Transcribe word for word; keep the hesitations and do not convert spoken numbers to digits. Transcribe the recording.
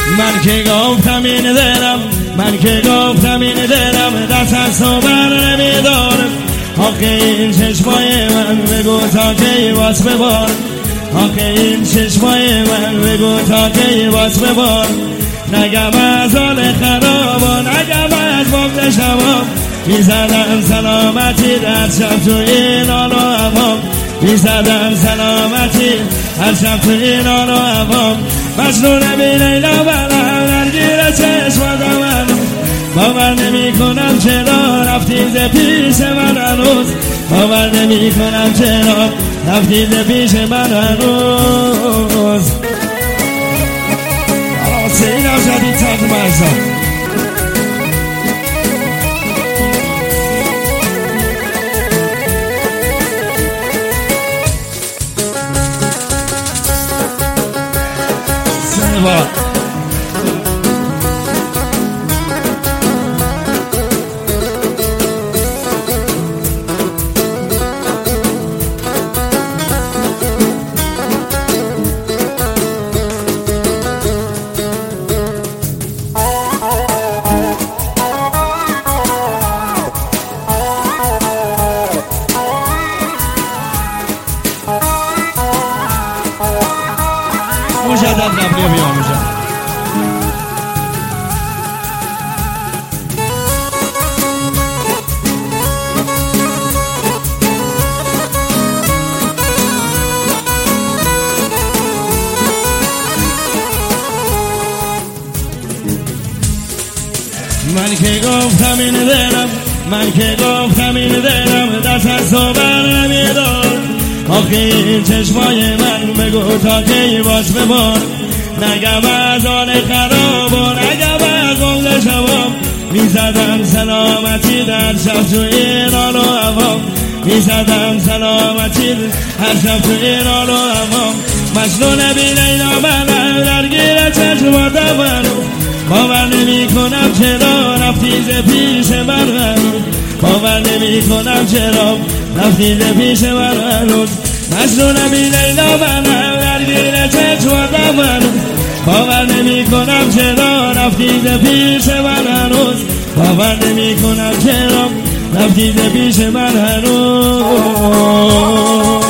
من که گفتم این دلم، من که گفتم این دلم دست از تو بر نمیدارم. آخه این چشمای من بگو تا کی باز ببار، آخه این چشمای من بگو تا کی باز ببار. نگم از آن خرابا، نگم از بغل شبا، میزدم سلامتی در شب تو این آن و هوام، میزدم سلامتی هر شب تو این آن و هوام. مجنون بی لیلا منم، درگیر چشماتم منم، باور نمی کنم چرا رفتی ز پیش من هنوز، باور نمی کنم چرا رفتی ز پیش من هنوز. سینا شدید تاک مرزا سنبا مجدد قبلی بیا مجدد. من که گفتم این دلم، من که گفتم این دلم دست از تو بر نمیدار. آخه این چشمای من بگو تا کی باز ببار. نگم از آن خرابا، نگم از بغل شبا، میزدم سلامتی در شب تو این آن و هوام، میزدم سلامتی هر شب تو این آن و هوام. مجنون بی لیلا منم، درگیر چشماتم منم، باور نمی کنم چرا رفتی ز پیش من هنوز، باور نمی کنم چرا رفتی ز پیش من هنوز. مجنون بی لیلا منم، درگیر چشماتم منم، باور نمی کنم چرا رفتی ز پیش من هنوز، باور نمی کنم چرا رفتی ز پیش من هنوز.